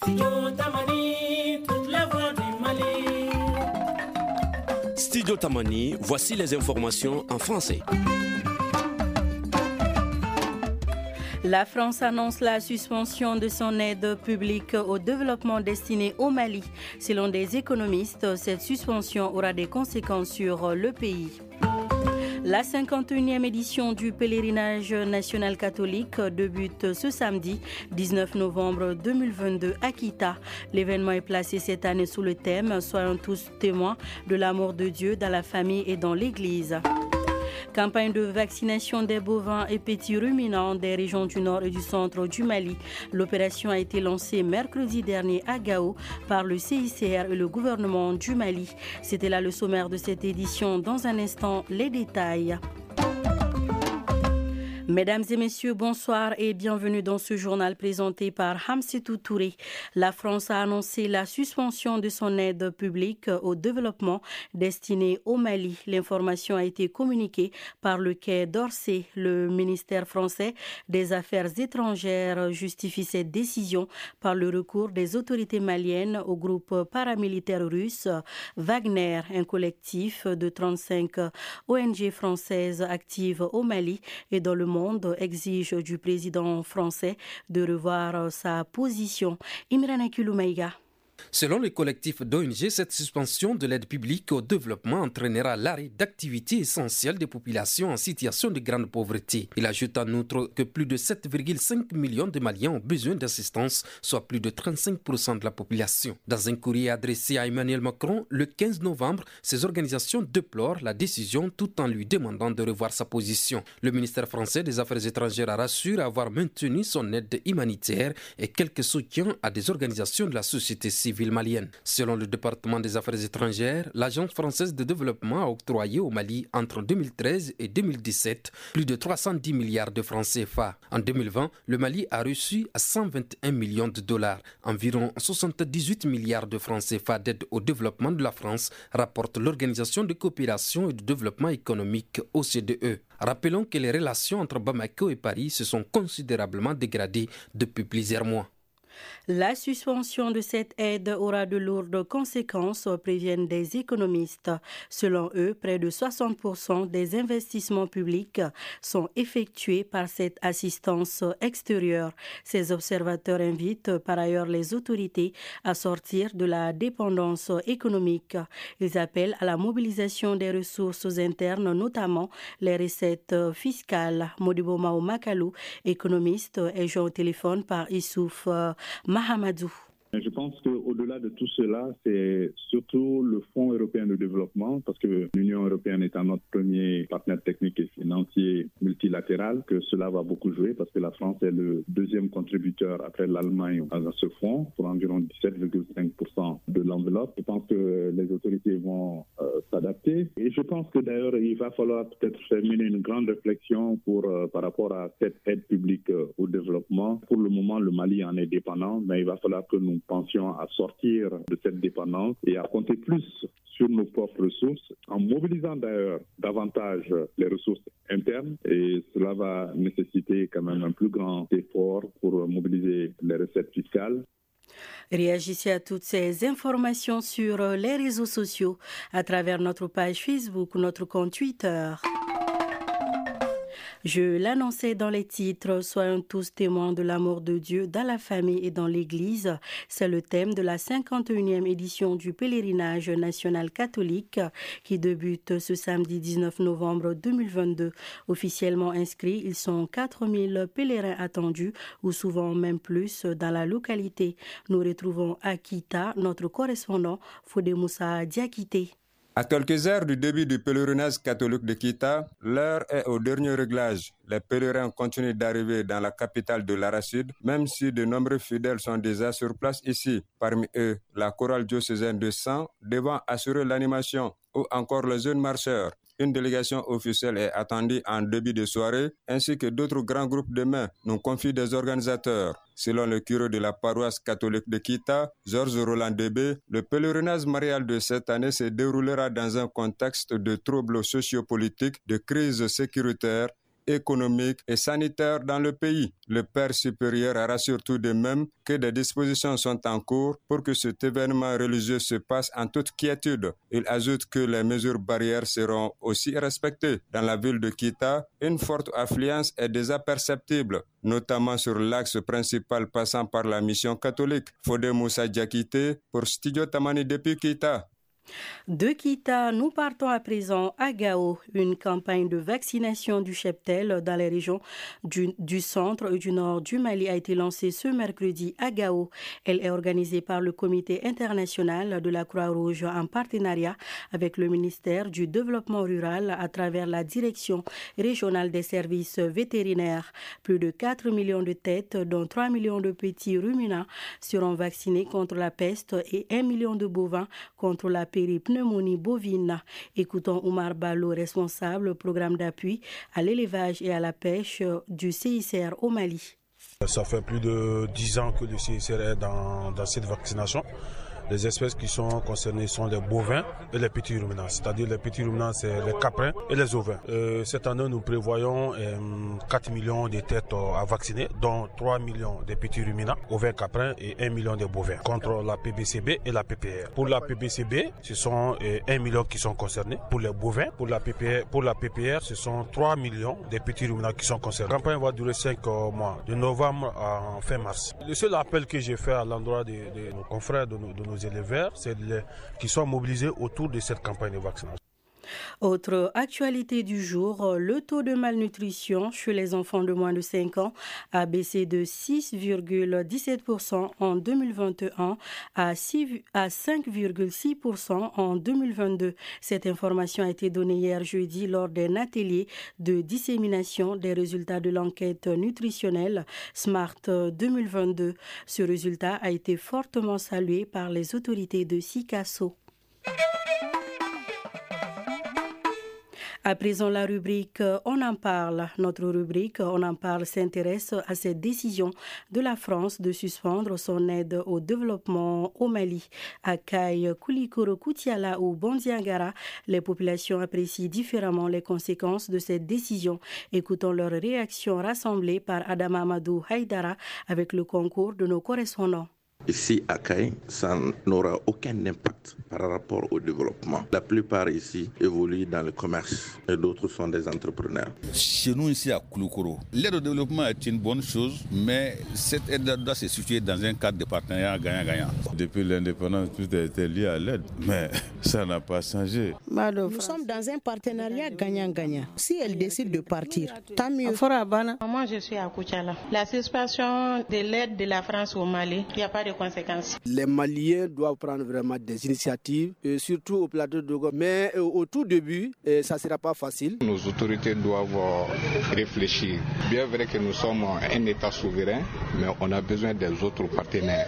Studio Tamani, voici les informations en français. La France annonce la suspension de son aide publique au développement destinée au Mali. Selon des économistes, cette suspension aura des conséquences sur le pays. La 51e édition du pèlerinage national catholique débute ce samedi 19 novembre 2022 à Kita. L'événement est placé cette année sous le thème « Soyons tous témoins de l'amour de Dieu dans la famille et dans l'Église ». Campagne de vaccination des bovins et petits ruminants des régions du nord et du centre du Mali. L'opération a été lancée mercredi dernier à Gao par le CICR et le gouvernement du Mali. C'était là le sommaire de cette édition. Dans un instant, les détails. Mesdames et messieurs, bonsoir et bienvenue dans ce journal présenté par Hamsetou Touré. La France a annoncé la suspension de son aide publique au développement destinée au Mali. L'information a été communiquée par le Quai d'Orsay. Le ministère français des Affaires étrangères justifie cette décision par le recours des autorités maliennes au groupe paramilitaire russe Wagner, un collectif de 35 ONG françaises actives au Mali et dans le monde exige du président français de revoir sa position. Imran Kiloumaïga. Selon le collectif d'ONG, cette suspension de l'aide publique au développement entraînera l'arrêt d'activités essentielles des populations en situation de grande pauvreté. Il ajoute en outre que plus de 7,5 millions de Maliens ont besoin d'assistance, soit plus de 35% de la population. Dans un courrier adressé à Emmanuel Macron le 15 novembre, ces organisations déplorent la décision tout en lui demandant de revoir sa position. Le ministère français des Affaires étrangères a rassuré avoir maintenu son aide humanitaire et quelques soutiens à des organisations de la société civile malienne. Selon le département des Affaires étrangères, l'Agence française de développement a octroyé au Mali entre 2013 et 2017 plus de 310 milliards de francs CFA. En 2020, le Mali a reçu 121 millions de dollars, environ 78 milliards de francs CFA d'aide au développement de la France, rapporte l'Organisation de coopération et de développement économique OCDE. Rappelons que les relations entre Bamako et Paris se sont considérablement dégradées depuis plusieurs mois. La suspension de cette aide aura de lourdes conséquences, préviennent des économistes. Selon eux, près de 60% des investissements publics sont effectués par cette assistance extérieure. Ces observateurs invitent par ailleurs les autorités à sortir de la dépendance économique. Ils appellent à la mobilisation des ressources internes, notamment les recettes fiscales. Modibo Mao Makalou, économiste, est joint au téléphone par Issouf Mahamadou. Je pense qu'au-delà de tout cela, c'est surtout le Fonds européen de développement, parce que l'Union européenne étant notre premier partenaire technique et financier multilatéral, que cela va beaucoup jouer, parce que la France est le deuxième contributeur après l'Allemagne à ce fonds, pour environ 17,5% de l'enveloppe. Je pense que les autorités vont s'adapter. Et je pense que d'ailleurs, il va falloir peut-être faire mener une grande réflexion par rapport à cette aide publique au développement. Pour le moment, le Mali en est dépendant, mais il va falloir que nous pensions à sortir de cette dépendance et à compter plus sur nos propres ressources, en mobilisant d'ailleurs davantage les ressources internes, et cela va nécessiter quand même un plus grand effort pour mobiliser les recettes fiscales. Réagissez à toutes ces informations sur les réseaux sociaux à travers notre page Facebook ou notre compte Twitter. Je l'annonçais dans les titres, soyons tous témoins de l'amour de Dieu dans la famille et dans l'Église. C'est le thème de la 51e édition du pèlerinage national catholique qui débute ce samedi 19 novembre 2022. Officiellement inscrits, ils sont 4000 pèlerins attendus ou souvent même plus dans la localité. Nous retrouvons à Kita notre correspondant Fodé Moussa Diakité. À quelques heures du début du pèlerinage catholique de Kita, l'heure est au dernier réglage. Les pèlerins continuent d'arriver dans la capitale de l'Arachide, même si de nombreux fidèles sont déjà sur place ici. Parmi eux, la chorale diocésaine de San devant assurer l'animation, ou encore les jeunes marcheurs. Une délégation officielle est attendue en début de soirée, ainsi que d'autres grands groupes demain, nous confient des organisateurs. Selon le curé de la paroisse catholique de Kita, Georges Roland Debé, le pèlerinage marial de cette année se déroulera dans un contexte de troubles sociopolitiques, de crise sécuritaire économique et sanitaire dans le pays. Le père supérieur rassure tout de même que des dispositions sont en cours pour que cet événement religieux se passe en toute quiétude. Il ajoute que les mesures barrières seront aussi respectées. Dans la ville de Kita, une forte affluence est déjà perceptible, notamment sur l'axe principal passant par la mission catholique. Fodé Moussa Diakité pour Studio Tamani depuis Kita. De Kita, nous partons à présent à Gao. Une campagne de vaccination du cheptel dans les régions du centre et du nord du Mali a été lancée ce mercredi à Gao. Elle est organisée par le Comité international de la Croix-Rouge en partenariat avec le ministère du Développement rural à travers la Direction régionale des services vétérinaires. Plus de 4 millions de têtes, dont 3 millions de petits ruminants, seront vaccinés contre la peste et 1 million de bovins contre la pneumonie bovine. Écoutons Oumar Ballo, responsable programme d'appui à l'élevage et à la pêche du CICR au Mali. Ça fait plus de 10 ans que le CICR est dans cette vaccination. Les espèces qui sont concernées sont les bovins et les petits ruminants. C'est-à-dire les petits ruminants, c'est les caprins et les ovins. Cette année, nous prévoyons 4 millions de têtes à vacciner, dont 3 millions de petits ruminants, ovins caprins et 1 million de bovins, contre la PBCB et la PPR. Pour la PBCB, ce sont 1 million qui sont concernés. Pour les bovins, pour la PPR, ce sont 3 millions de petits ruminants qui sont concernés. La campagne va durer 5 mois, de novembre à fin mars. Le seul appel que j'ai fait à l'endroit de nos confrères, de nos éleveurs, c'est qu'ils soient mobilisés autour de cette campagne de vaccination. Autre actualité du jour, le taux de malnutrition chez les enfants de moins de 5 ans a baissé de 6,17% en 2021 à 5,6% en 2022. Cette information a été donnée hier jeudi lors d'un atelier de dissémination des résultats de l'enquête nutritionnelle SMART 2022. Ce résultat a été fortement salué par les autorités de Sikasso. À présent, la rubrique On en parle. Notre rubrique On en parle s'intéresse à cette décision de la France de suspendre son aide au développement au Mali. À Kaye, Koulikoro, Koutiala ou Bondiangara, les populations apprécient différemment les conséquences de cette décision. Écoutons leurs réactions rassemblées par Adam Amadou Haïdara avec le concours de nos correspondants. Ici à Kaye, ça n'aura aucun impact par rapport au développement. La plupart ici évoluent dans le commerce et d'autres sont des entrepreneurs. Chez nous ici à Koulikoro, l'aide au développement est une bonne chose, mais cette aide doit se situer dans un cadre de partenariat gagnant-gagnant. Depuis l'indépendance, tout a été lié à l'aide, mais ça n'a pas changé. Nous sommes dans un partenariat gagnant-gagnant. Si elle décide de partir, tant mieux. Moi, je suis à Koutiala. La suspension de l'aide de la France au Mali, il n'y a pas de conséquences. Les Maliens doivent prendre vraiment des initiatives, surtout au plateau de Dogo. Mais au tout début, ça ne sera pas facile. Nos autorités doivent réfléchir. Bien vrai que nous sommes un État souverain, mais on a besoin des autres partenaires.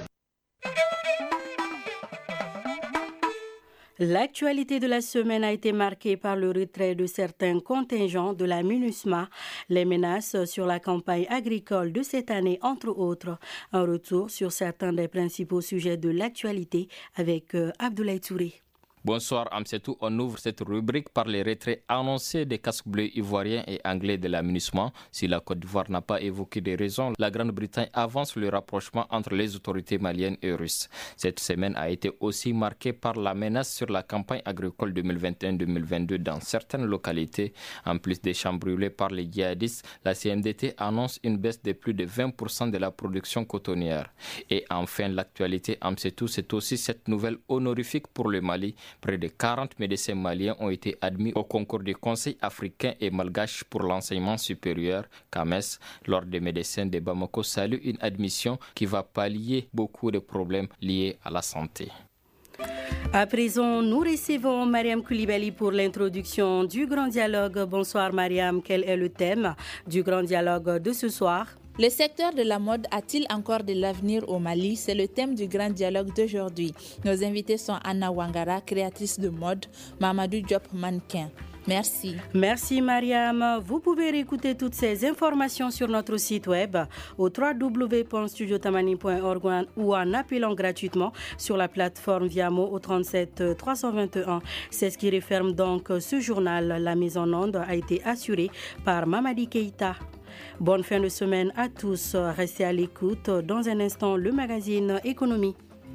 L'actualité de la semaine a été marquée par le retrait de certains contingents de la MINUSMA, les menaces sur la campagne agricole de cette année, entre autres. Un retour sur certains des principaux sujets de l'actualité avec Abdoulaye Touré. Bonsoir Amsetou, on ouvre cette rubrique par les retraits annoncés des casques bleus ivoiriens et anglais de la MINUSMA. Si la Côte d'Ivoire n'a pas évoqué des raisons, la Grande-Bretagne avance le rapprochement entre les autorités maliennes et russes. Cette semaine a été aussi marquée par la menace sur la campagne agricole 2021-2022 dans certaines localités. En plus des champs brûlés par les djihadistes, la CNDT annonce une baisse de plus de 20% de la production cotonnière. Et enfin, l'actualité Amsetou, c'est aussi cette nouvelle honorifique pour le Mali. Près de 40 médecins maliens ont été admis au concours du Conseil africain et malgache pour l'enseignement supérieur, CAMES. L'Ordre des médecins de Bamako salue une admission qui va pallier beaucoup de problèmes liés à la santé. À présent, nous recevons Mariam Koulibaly pour l'introduction du Grand Dialogue. Bonsoir Mariam, quel est le thème du Grand Dialogue de ce soir ? Le secteur de la mode a-t-il encore de l'avenir au Mali? C'est le thème du grand dialogue d'aujourd'hui. Nos invités sont Anna Wangara, créatrice de mode, Mamadou Diop, mannequin. Merci. Merci Mariam. Vous pouvez réécouter toutes ces informations sur notre site web au www.studiotamani.org ou en appelant gratuitement sur la plateforme Viamo au 37 321. C'est ce qui referme donc ce journal. La mise en onde a été assurée par Mamadi Keïta. Bonne fin de semaine à tous. Restez à l'écoute. Dans un instant, le magazine Économie.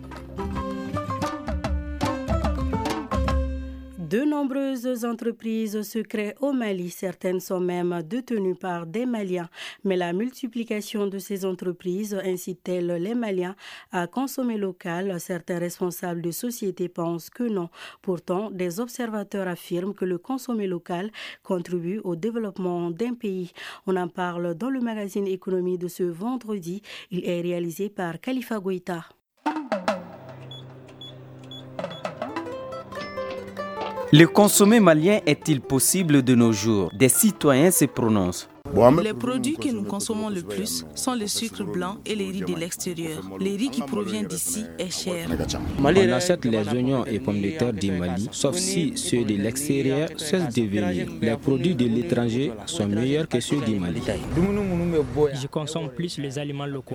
De nombreuses entreprises se créent au Mali. Certaines sont même détenues par des Maliens. Mais la multiplication de ces entreprises incite-t-elle les Maliens à consommer local? Certains responsables de sociétés pensent que non. Pourtant, des observateurs affirment que le consommer local contribue au développement d'un pays. On en parle dans le magazine Économie de ce vendredi. Il est réalisé par Khalifa Goïta. Le consommer malien est-il possible de nos jours? Des citoyens se prononcent. Les produits que nous consommons le plus sont le sucre blanc et les riz de l'extérieur. Les riz qui proviennent d'ici est cher. On achète les oignons et pommes de terre du Mali, sauf si ceux de l'extérieur cessent de venir. Les produits de l'étranger sont meilleurs que ceux du Mali. Je consomme plus les aliments locaux.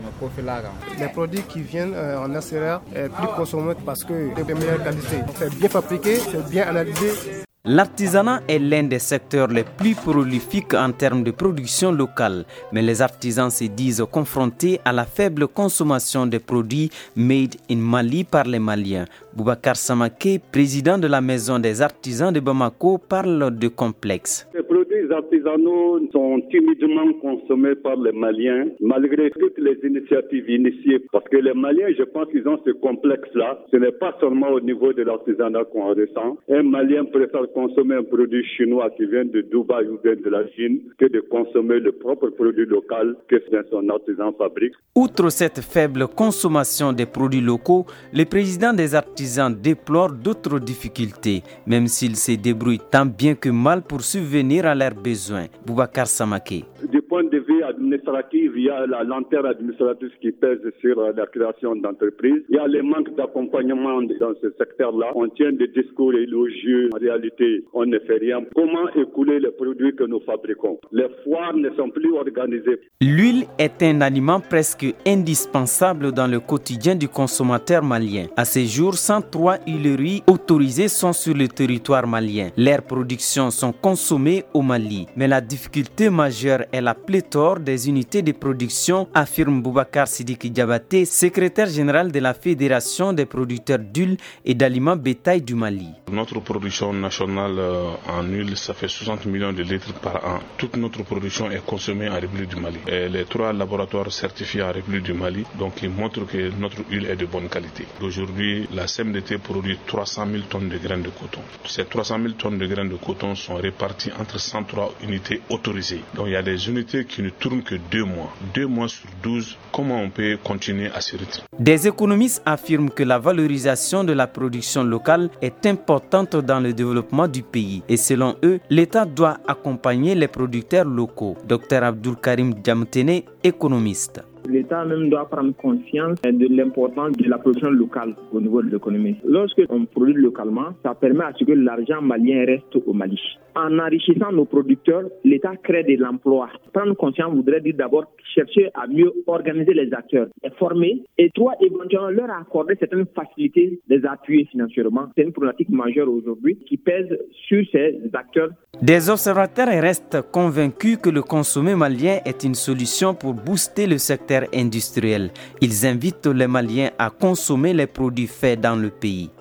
Les produits qui viennent en extérieur sont plus consommés parce que c'est de meilleure qualité. C'est bien fabriqué, c'est bien analysé. L'artisanat est l'un des secteurs les plus prolifiques en termes de production locale, mais les artisans se disent confrontés à la faible consommation des produits made in Mali par les Maliens. Boubacar Samaké, président de la Maison des artisans de Bamako, parle de complexe. Les produits artisanaux sont timidement consommés par les Maliens, malgré toutes les initiatives initiées. Parce que les Maliens, je pense qu'ils ont ce complexe-là. Ce n'est pas seulement au niveau de l'artisanat qu'on ressent. Un Malien préfère consommer un produit chinois qui vient de Dubaï ou bien de la Chine que de consommer le propre produit local que son artisan fabrique. Outre cette faible consommation des produits locaux, le président des artisans déplore d'autres difficultés, même s'ils se débrouillent tant bien que mal pour subvenir à leurs besoins. Boubacar Samaké. Du point de vue administratif, il y a la lenteur administrative qui pèse sur la création d'entreprises. Il y a le manque d'accompagnement dans ce secteur-là. On tient des discours élogieux. En réalité, on ne fait rien. Comment écouler les produits que nous fabriquons? Les foires ne sont plus organisées. L'huile est un aliment presque indispensable dans le quotidien du consommateur malien. À ce jour, 103 huileries autorisées sont sur le territoire malien. Leurs productions sont consommées au Mali. Mais la difficulté majeure est la pléthore des unités de production, affirme Boubacar Sidiki Diabaté, secrétaire général de la Fédération des producteurs d'huile et d'aliments bétail du Mali. Notre production nationale en huile, ça fait 60 millions de litres par an. Toute notre production est consommée en République du Mali. Et les 3 laboratoires certifiés en République du Mali, donc ils montrent que notre huile est de bonne qualité. Aujourd'hui, la CMDT produit 300 000 tonnes de graines de coton. Ces 300 000 tonnes de graines de coton sont réparties entre 103 unités autorisées. Donc il y a des unités qui ne tournent que 2 mois. 2 mois sur 12, comment on peut continuer à ce rythme? Des économistes affirment que la valorisation de la production locale est importante dans le développement du pays. Et selon eux, l'État doit accompagner les producteurs locaux. Dr Abdul Karim Djamtene, économiste. L'État même doit prendre conscience de l'importance de la production locale au niveau de l'économie. Lorsque on produit localement, ça permet à ce que l'argent malien reste au Mali. En enrichissant nos producteurs, l'État crée de l'emploi. Prendre conscience voudrait dire d'abord chercher à mieux organiser les acteurs, les former et éventuellement leur accorder certaines facilités, les appuyer financièrement. C'est une problématique majeure aujourd'hui qui pèse sur ces acteurs. Des observateurs restent convaincus que le consommer malien est une solution pour booster le secteur industriel. Ils invitent les Maliens à consommer les produits faits dans le pays.